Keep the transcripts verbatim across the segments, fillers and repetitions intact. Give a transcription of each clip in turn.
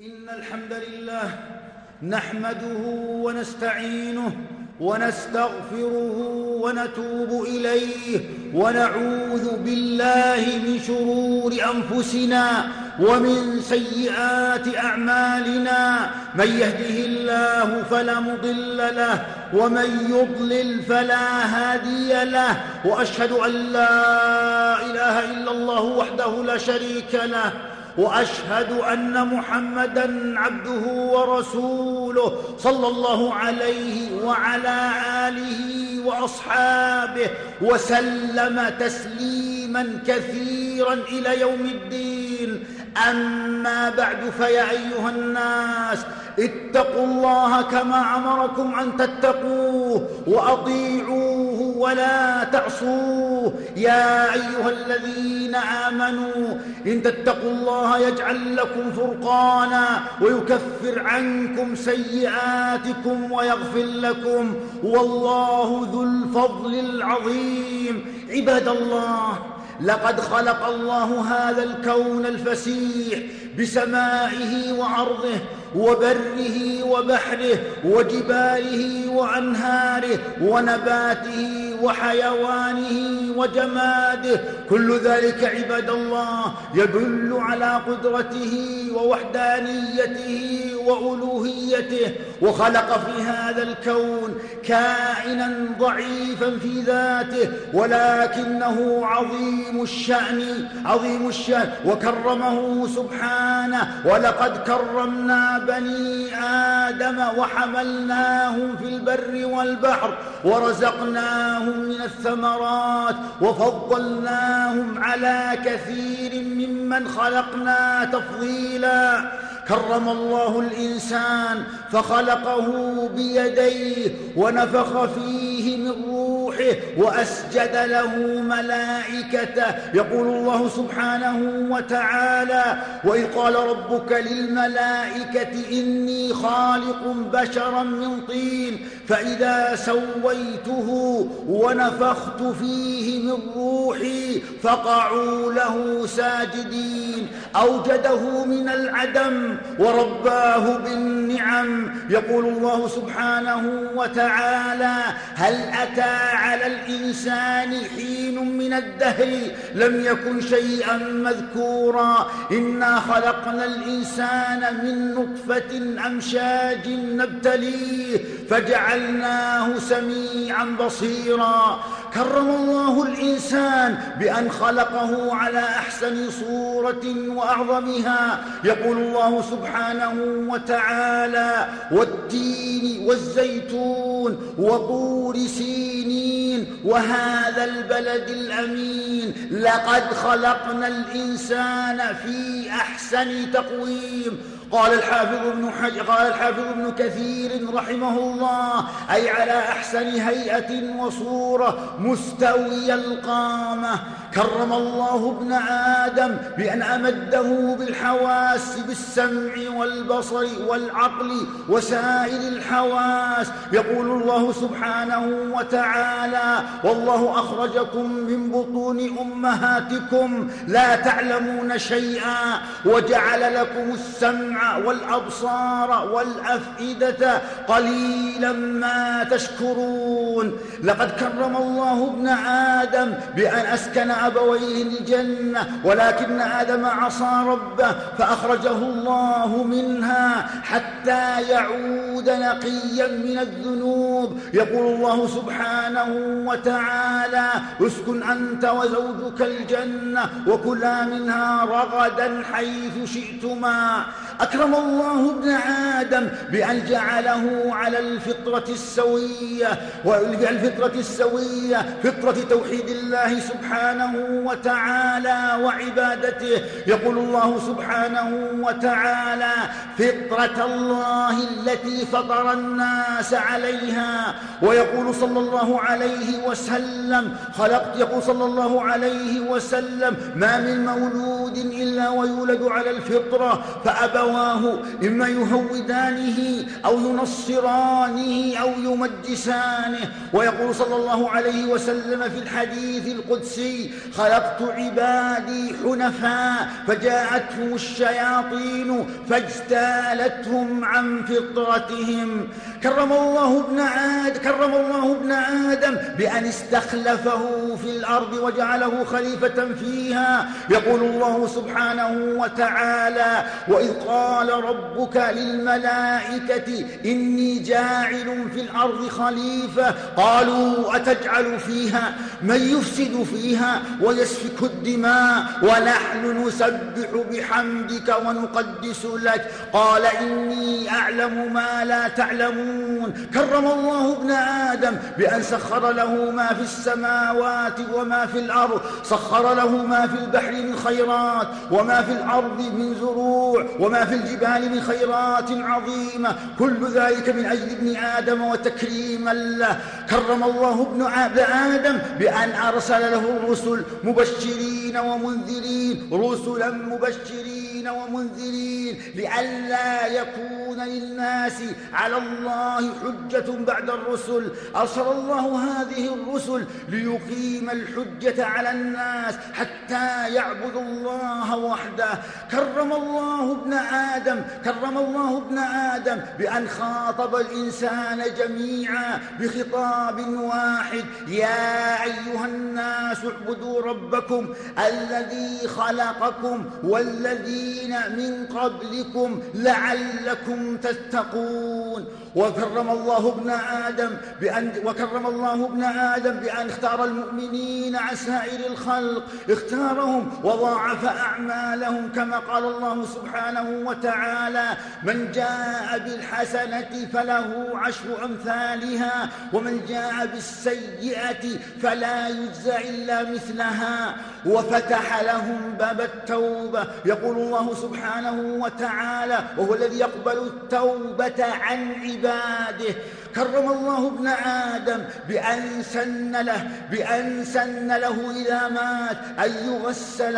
إن الحمد لله نحمده ونستعينه ونستغفره ونتوب إليه ونعوذ بالله من شرور أنفسنا ومن سيئات أعمالنا. من يهده الله فلا مضل له ومن يضلل فلا هادي له، وأشهد أن لا إله إلا الله وحده لا شريك له، وأشهد أن محمدًا عبده ورسوله صلى الله عليه وعلى آله وأصحابه وسلم تسليمًا كثيرًا إلى يوم الدين. أما بعد، فيا أيها الناس اتقوا الله كما أمركم أن تتقوه وأطيعوه ولا تعصوه. يا أيها الذين آمنوا إن تتقوا الله يجعل لكم فرقانا ويكفر عنكم سيئاتكم ويغفر لكم، والله ذو الفضل العظيم. عباد الله، لقد خلق الله هذا الكون الفسيح بسمائه وأرضه وبره وبحره وجباله وأنهاره ونباته وحيوانه وجماده. كل ذلك عباد الله يدل على قدرته ووحدانيته وألوهيته. وخلق في هذا الكون كائنا ضعيفا في ذاته ولكنه عظيم الشأن عظيم الشأن وكرمه سبحانه. ولقد كرمنا بني آدم وحملناهم في البر والبحر ورزقناهم من الثمرات وفضلناهم على كثير ممن خلقنا تفضيلا. كرم الله الإنسان فخلقه بيديه ونفخ فيه من روحه وأسجد له ملائكته. يقول الله سبحانه وتعالى: وإذ قال ربك للملائكة إني خالق بشرا من طين فإذا سويته ونفخت فيه من روحي فقعوا له ساجدين. أوجده من العدم ورباه بالنعم. يقول الله سبحانه وتعالى: هل أتى على الإنسان حين من الدهر لم يكن شيئا مذكورا. إنا خلقنا الإنسان من نطفة أمشاج نبتليه فجعلناه سميعا بصيرا. كرم الله الإنسان بأن خلقه على أحسن صورة وأعظمها. يقول الله سبحانه وتعالى: والتين والزيتون وطور سينين وهذا البلد الأمين لقد خلقنا الإنسان في أحسن تقويم. قال الحافظ ابن حجر قال الحافظ ابن كثير رحمه الله: أي على أحسن هيئة وصورة مستوي القامة. كرم الله ابن آدم بأن أمده بالحواس بالسمع والبصر والعقل وسائر الحواس. يقول الله سبحانه وتعالى: والله أخرجكم من بطون أمهاتكم لا تعلمون شيئا وجعل لكم السمع والأبصار والأفئدة قليلا ما تشكرون. لقد كرم الله ابن آدم بأن أسكن أبويه الجنة، ولكن آدم عصى ربه فأخرجه الله منها حتى يعود نقيا من الذنوب. يقول الله سبحانه وتعالى: اسكن أنت وزوجك الجنة وكلا منها رغدا حيث شئتما. أكرم الله ابن آدم بأن جعله على الفطرة السوية والفطرة السوية فطرة توحيد الله سبحانه وتعالى وعبادته. يقول الله سبحانه وتعالى: فطرة الله التي فطر الناس عليها. ويقول صلى الله عليه وسلم خلقت يقول صلى الله عليه وسلم: ما من مولود مولود إلا ويولد على الفطرة، فأبواه إما يهودانه أو ينصرانه أو يمجسانه. ويقول صلى الله عليه وسلم في الحديث القدسي: خلقت عبادي حنفاء فجاءتهم الشياطين فاجتالتهم عن فطرتهم. كرم الله ابن آدم كرم الله ابن آدم بأن استخلفه في الأرض وجعله خليفة فيها. يقول الله سبحانه وتعالى: وإذ قال ربك للملائكة إني جاعل في الأرض خليفة قالوا أتجعل فيها من يفسد فيها ويسفك الدماء ونحن نسبح بحمدك ونقدس لك قال إني أعلم ما لا تعلمون. كرم الله ابن آدم بأن سخر له ما في السماوات وما في الأرض، سخر له ما في البحر من خيرات وما في الأرض من زروع وما في الجبال من خيرات عظيمة، كل ذلك من أجل ابن آدم وتكريما له. كرم الله ابن آدم بأن أرسل له الرسل مبشرين ومنذرين، رسلا مبشرين ومنذرين لئلا يكون للناس على الله حجة بعد الرسل. أرسل الله هذه الرسل ليقيم الحجة على الناس حتى يعبدوا الله وحده. كرم الله ابن آدم كرم الله ابن آدم بأن خاطب الإنسان جميعا بخطاب واحد: يا أيها الناس اعبدوا ربكم الذي خلقكم والذين من قبلكم لعلكم تتقون. وكرم الله ابن آدم بأن وكرم الله ابن آدم بأن اختار المؤمنين عن سائر الخلق، اختارهم وضاعف أعمالهم كما قال الله سبحانه وتعالى: من جاء بالحسنة فله عشر أمثالها ومن جاء بالسيئة فلا يجزى إلا مثلها. وفتح لهم باب التوبة. يقول الله سبحانه وتعالى: وهو الذي يقبل التوبة عن عباده. كرم الله ابن آدم بأن سن له بأن سن له إذا مات أن يغسل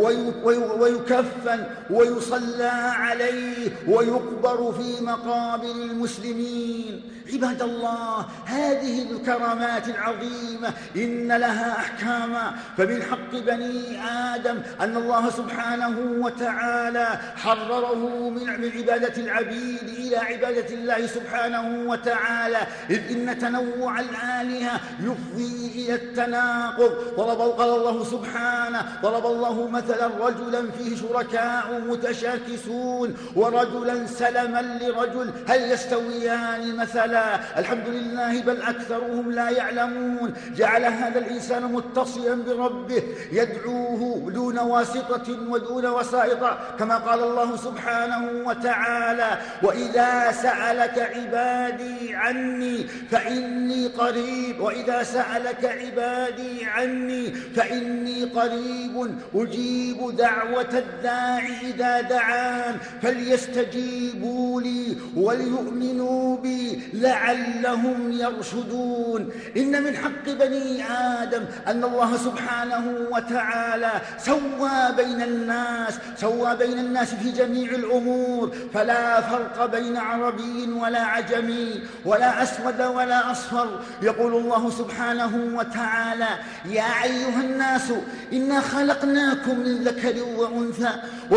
ويكفن ويصلى عليه ويقبر في مقابر المسلمين. عباد الله، هذه الكرامات العظيمة إن لها أحكاما، فمن حق بني آدم أن الله سبحانه وتعالى حرره من عبادة العبيد إلى عبادة الله سبحانه وتعالى، إذ إن تنوع الآلهة يفضي إلى التناقض. قال الله سبحانه: ضرب الله مثلا رجلا فيه شركاء متشاكسون ورجلا سلما لرجل هل يستويان مثلا؟ الحمد لله بل أكثرهم لا يعلمون. جعل هذا الإنسان متصلا بربه يدعوه دون واسطة ودون وسائط، كما قال الله سبحانه وتعالى: وإذا سألك عبادي عني فإني قريب وإذا سألك عبادي عني فإني قريب أجيب دعوة الداعي إذا دعان فليستجيبوا لي وليؤمنوا بي لعلهم يرشدون. إن من حق بني آدم أن الله سبحانه وتعالى سوى بين الناس سوى بين الناس في جميع الأمور، فلا فرق بين عربي ولا عجمي ولا أسود ولا أصفر. يقول الله سبحانه وتعالى: يا أيها الناس إنا خلقناكم من ذكر وأنثى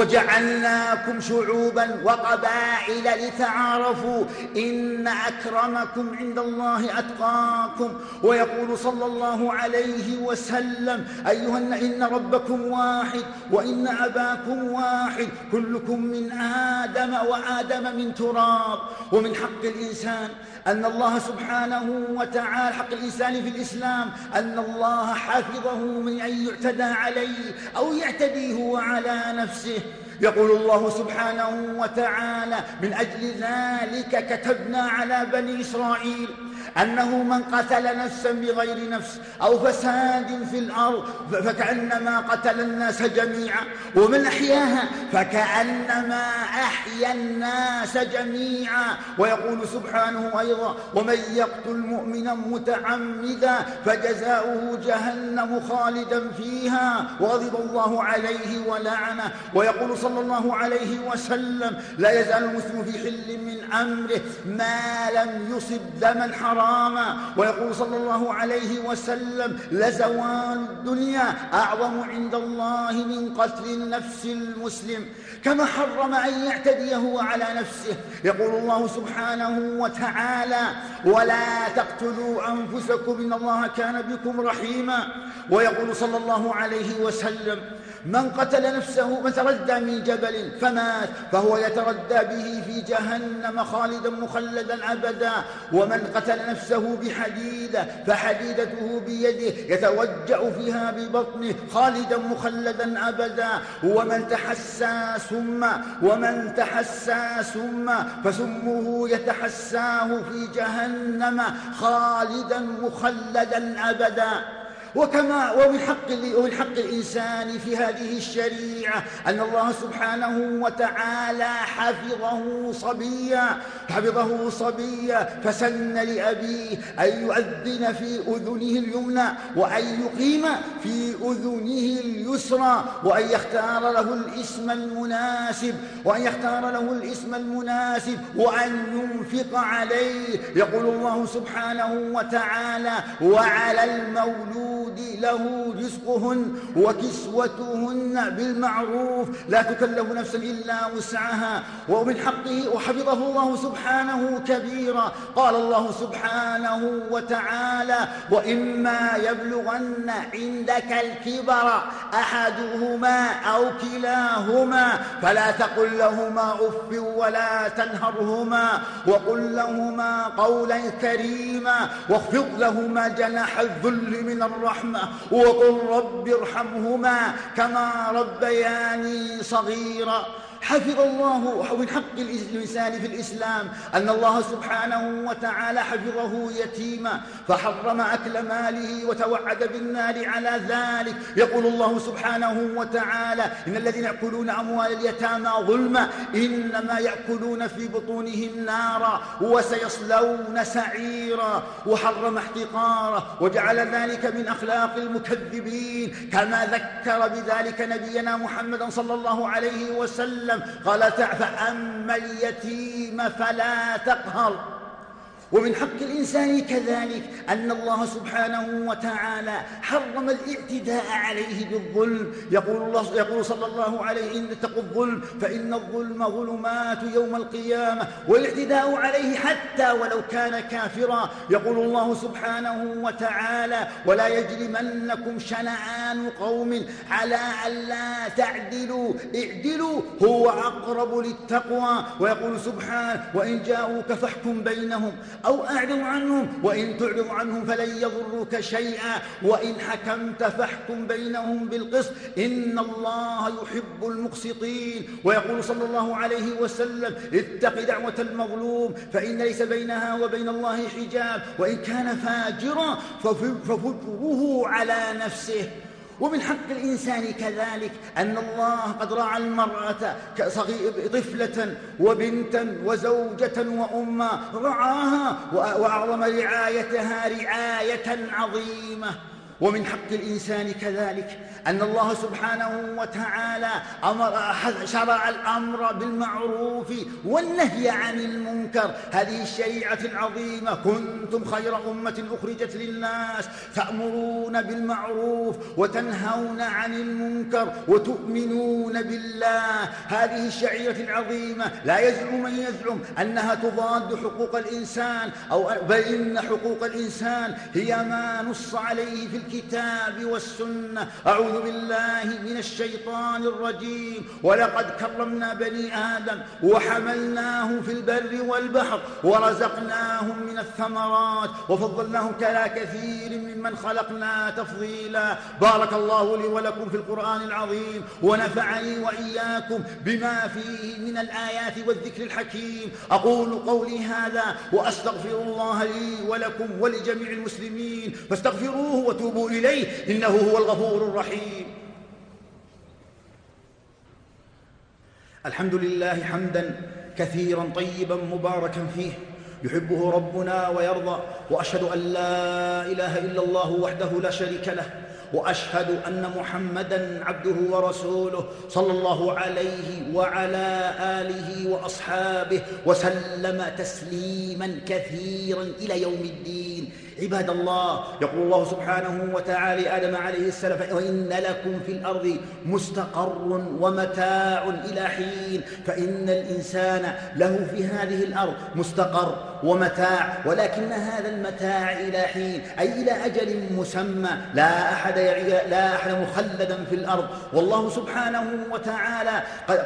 وجعلناكم شعوبا وقبائل لتعارفوا إن أكرمكم عند الله أتقاكم. ويقول صلى الله عليه وسلم: أيها إن ربكم واحد وإن أباكم واحد كلكم من آدم وآدم من تراب. ومن حق الإنسان أن الله سبحانه وتعالى حق الإنسان في الإسلام أن الله حفظه من أن يعتدى عليه أو يعتدي هو على نفسه. يقول الله سبحانه وتعالى: من أجل ذلك كتبنا على بني إسرائيل أنه من قتل نفسا بغير نفس أو فساد في الأرض فكأنما قتل الناس جميعا، ومن أحياها فكأنما أحيا الناس جميعا. ويقول سبحانه أيضا: ومن يقتل مؤمنا متعمدا فجزاؤه جهنم خالدا فيها وغضب الله عليه ولعنه. ويقول صلى الله عليه وسلم: لا يزال المسلم في حل من أمره ما لم يصب دما حراما. ويقول صلى الله عليه وسلم: لزوال الدنيا أعظم عند الله من قتل النفس المسلم. كما حرم أن يعتدي هو على نفسه. يقول الله سبحانه وتعالى: ولا تقتلوا أنفسكم إن الله كان بكم رحيما. ويقول صلى الله عليه وسلم: من قتل نفسه من تردى من جبل فمات فهو يتردى به في جهنم خالدا مخلدا أبدا. ومن قتل نفسه بحديدة فحديدته بيده يتوجع فيها ببطنه خالدا مخلدا أبدا. ومن تحسى سما ومن تحسى سما فسمه يتحساه في جهنم خالدا مخلدا أبدا. وكما ومن حق ومن حق الإنسان في هذه الشريعة أن الله سبحانه وتعالى حفظه صبيا حفظه صبيا فسن لأبيه أن يؤذن في أذنه اليمنى وأن يقيم في أذنه اليسرى وأن يختار له الاسم المناسب وأن يختار له الاسم المناسب وأن ينفق عليه. يقول الله سبحانه وتعالى: وعلى المولود له رزقهن وكسوتهن بالمعروف لا تكلف نفسا إلا وسعها. ومن حقه وحفظه الله سبحانه كبيرا. قال الله سبحانه وتعالى: وإما يبلغن عندك الكبر أحدهما أو كلاهما فلا تقل لهما أف ولا تنهرهما وقل لهما قولا كريما واخفض لهما جناح الذل من الرحمة وقل رب ارحمهما كما ربياني صغيرا. حفظ الله. ومن حق الإنسان في الإسلام أن الله سبحانه وتعالى حفظه يتيما فحرم أكل ماله وتوعد بالنار على ذلك. يقول الله سبحانه وتعالى: إن الذين يأكلون أموال اليتامى ظلما إنما يأكلون في بطونهم نارا وسيصلون سعيرا. وحرم احتقاره وجعل ذلك من أخلاق المكذبين كما ذكر بذلك نبينا محمد صلى الله عليه وسلم. قال: فأما اليتيم فلا تقهر. ومن حق الإنسان كذلك أن الله سبحانه وتعالى حرم الاعتداء عليه بالظلم. يقول الله يقول صلى الله عليه: إن اتقوا الظلم فإن الظلم ظلمات يوم القيامة. والاعتداء عليه حتى ولو كان كافرا. يقول الله سبحانه وتعالى: ولا يجرمنكم شنآن قوم على ألا تعدلوا اعدلوا هو أقرب للتقوى. ويقول سبحانه: وإن جاءوك فاحكم بينهم أو أعرض عنهم وإن تعرض عنهم فلن يضروك شيئا وإن حكمت فاحكم بينهم بالقسط إن الله يحب المقسطين. ويقول صلى الله عليه وسلم: اتق دعوة المظلوم فإن ليس بينها وبين الله حجاب وإن كان فاجرا ففجره على نفسه. ومن حق الإنسان كذلك أن الله قد رعى المرأة طفلة وبنتا وزوجة وأما رعاها وأعظم رعايتها رعاية عظيمة. ومن حق الإنسان كذلك أن الله سبحانه وتعالى أمر شرع الأمر بالمعروف والنهي عن المنكر. هذه الشريعة العظيمة: كنتم خير أمة أخرجت للناس تأمرون بالمعروف وتنهون عن المنكر وتؤمنون بالله. هذه الشريعة العظيمة لا يزعم من يزعم أنها تضاد حقوق الإنسان أو بل إن حقوق الإنسان هي ما نص عليه في الكتاب والسنة. أعوذ أعوذ بالله من الشيطان الرجيم. ولقد كرمنا بني آدم وحملناهم في البر والبحر ورزقناهم من الثمرات وفضلناهم على كثير ممن خلقنا تفضيلا. بارك الله لي ولكم في القرآن العظيم، ونفعني وإياكم بما فيه من الآيات والذكر الحكيم. أقول قولي هذا وأستغفر الله لي ولكم ولجميع المسلمين، فاستغفروه وتوبوا إليه إنه هو الغفور الرحيم. الحمد لله حمدا كثيرا طيبا مباركا فيه، يحبه ربنا ويرضى. وأشهد أن لا إله إلا الله وحده لا شريك له، وأشهد أن محمدًا عبده ورسوله صلى الله عليه وعلى آله وأصحابه وسلم تسليمًا كثيرًا إلى يوم الدين. عباد الله، يقول الله سبحانه وتعالى آدم عليه السلام: وإن لكم في الأرض مستقر ومتاع إلى حين. فإن الإنسان له في هذه الأرض مستقر ومتاع، ولكن هذا المتاع إلى حين، أي إلى أجل مسمى. لا أحد لا أحد مخلدا في الأرض. والله سبحانه وتعالى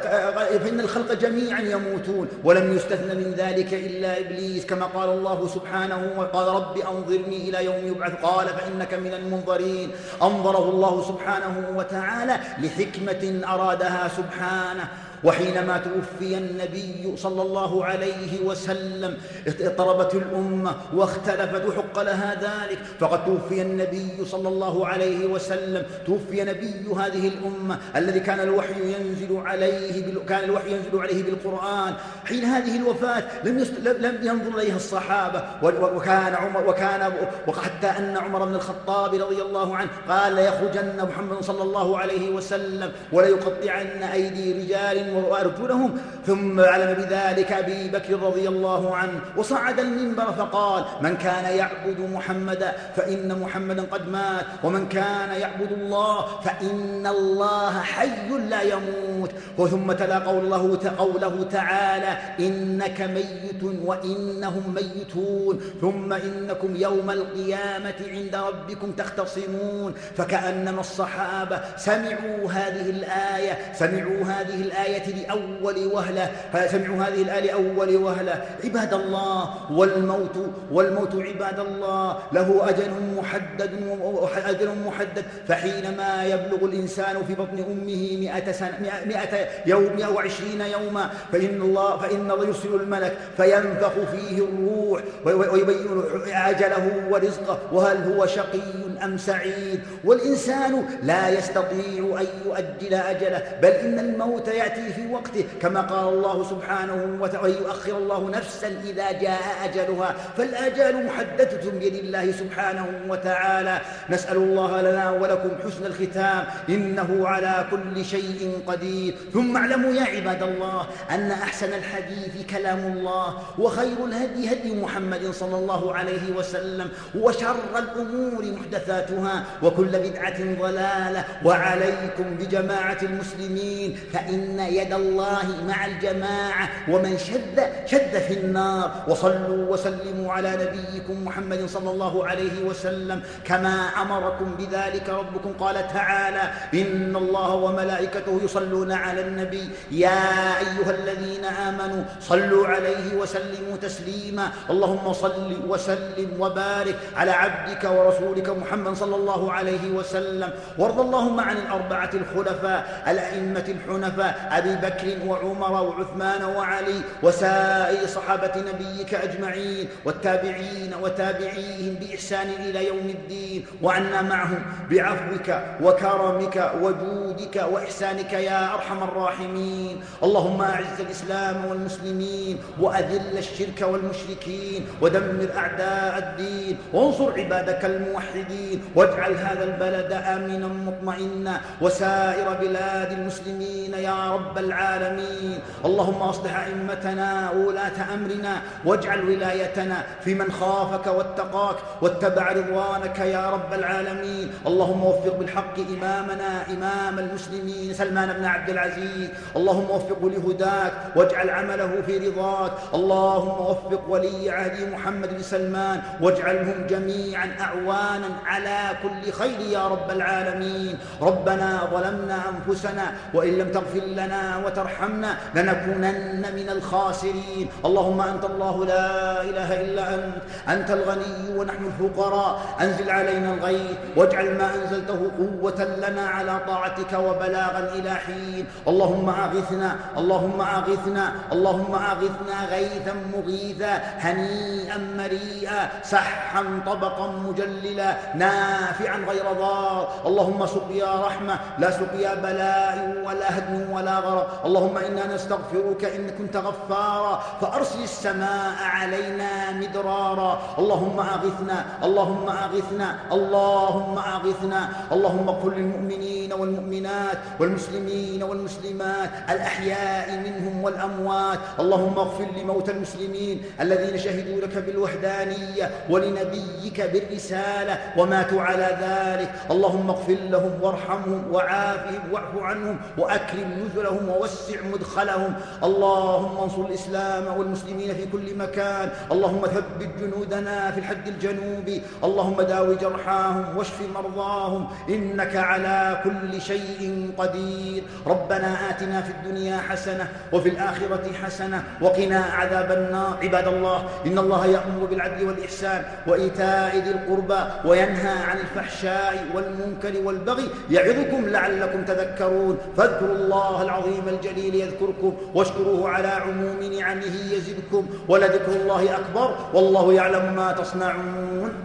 فإن الخلق جميعا يموتون، ولم يستثن من ذلك إلا إبليس، كما قال الله سبحانه وقال: رب أنظرني إلى يوم يبعث، قال: فإنك من المنظرين. أنظره الله سبحانه وتعالى لحكمة أرادها سبحانه. وحينما توفي النبي صلى الله عليه وسلم اضطربت الأمة واختلفت وحق لها ذلك، فقد توفي النبي صلى الله عليه وسلم، توفي نبي هذه الأمة الذي كان الوحي ينزل عليه بال... كان الوحي ينزل عليه بالقرآن. حين هذه الوفاة لم يست... لم ينظر إليها الصحابة، وكان عمر وكان وحتى أن عمر بن الخطاب رضي الله عنه قال: ليخرجن محمد صلى الله عليه وسلم وليقطعن أيدي رجال وأرجلهم. ثم علم بذلك أبي بكر رضي الله عنه وصعد المنبر فقال: من كان يعبد محمدا فإن محمدا قد مات، ومن كان يعبد الله فإن الله حي لا يموت. وثم تلا قول الله قوله تعالى: إنك ميت وإنهم ميتون، ثم إنكم يوم القيامة عند ربكم تختصمون. فكأنما الصحابة سمعوا هذه الآية سمعوا هذه الآية لأول وهلة فسمعوا هذه الآية لأول وهلة. عباد الله، والموت والموت عباد الله له أجل محدد أجل محدد فحينما يبلغ الإنسان في بطن أمه مئة سنة مئة يوم مئة وعشرين يوما فإن الله فإن الله يرسل الملك فينفخ فيه الروح ويبين أجله ورزقه، وهل هو شقي أم سعيد. والإنسان لا يستطيع أن يؤجل أجله، بل إن الموت يأتي في وقته، كما قال الله سبحانه وتعالى: يؤخر الله نفسا إذا جاء أجلها. فالآجال محددة بيد الله سبحانه وتعالى. نسأل الله لنا ولكم حسن الختام، إنه على كل شيء قدير. ثم اعلموا يا عباد الله أن أحسن الحديث كلام الله، وخير الهدي هدي محمد صلى الله عليه وسلم، وشر الأمور محدثاتها، وكل بدعة ضلالة. وعليكم بجماعة المسلمين، فإن يد الله مع الجماعة، ومن شد شد في النار. وصلوا وسلموا على نبيكم محمد صلى الله عليه وسلم كما أمركم بذلك ربكم. قال تعالى: إن الله وملائكته يصلون على النبي يا أيها الذين آمنوا صلوا عليه وسلموا تسليما. اللهم صل وسلم وبارك على عبدك ورسولك محمد صلى الله عليه وسلم. وارض اللهم عن الأربعة الخلفاء الأئمة الحنفاء أبي بكر وعمر وعثمان وعلي وسائر صحابة نبيك أجمعين، والتابعين وتابعيهم بإحسان إلى يوم الدين، وعنا معهم بعفوك وكرمك وجودك وإحسانك يا أرحم الراحمين. اللهم أعز الإسلام والمسلمين، وأذل الشرك والمشركين، ودمر أعداء الدين، وانصر عبادك الموحدين، واجعل هذا البلد آمنا مطمئنا وسائر بلاد المسلمين يا رب رب العالمين. اللهم أصلح أئمتنا وولاة أمرنا، واجعل ولايتنا في من خافك واتقاك واتبع رضوانك يا رب العالمين. اللهم وفق بالحق إمامنا إمام المسلمين سلمان بن عبد العزيز، اللهم وفقه لهداك واجعل عمله في رضاك. اللهم وفق ولي عهده محمد بن سلمان واجعلهم جميعا أعوانا على كل خير يا رب العالمين. ربنا ظلمنا أنفسنا وإن لم تغفر لنا وترحمنا لنكونن من الخاسرين. اللهم أنت الله لا إله إلا أنت، أنت الغني ونحن الفقراء، أنزل علينا الغيث واجعل ما أنزلته قوة لنا على طاعتك وبلاغا إلى حين. اللهم أغثنا اللهم أغثنا اللهم أغثنا غيثا مغيثا هنيئا مريئا سحا طبقا مجللا نافعا غير ضار. اللهم سقيا رحمة لا سقيا بلاء ولا هدم ولا غرق. اللهم إنا نستغفرك إن كنت غفارا فأرسل السماء علينا مدرارا. اللهم أغثنا اللهم أغثنا اللهم أغثنا. اللهم اغفر للمؤمنين والمؤمنات والمسلمين والمسلمات الأحياء منهم والأموات. اللهم اغفر لموتى المسلمين الذين شهدوا لك بالوحدانية ولنبيك بالرسالة وماتوا على ذلك. اللهم اغفر لهم وارحمهم وعافهم واعف عنهم وأكرم نزلهم ووسع مدخلهم. اللهم انصر الإسلام والمسلمين في كل مكان. اللهم ثبت جنودنا في الحد الجنوبي. اللهم داوي جرحاهم واشف مرضاهم إنك على كل شيء قدير. ربنا آتنا في الدنيا حسنة وفي الآخرة حسنة وقنا عذاب النار. عباد الله، إن الله يأمر بالعدل والإحسان وإيتاء ذي القربى وينهى عن الفحشاء والمنكر والبغي يعظكم لعلكم تذكرون. فاذكروا الله العظيم الجليل يذكركم واشكروه على عموم نعمه يزدكم ولذكر الله أكبر والله يعلم ما تصنعون.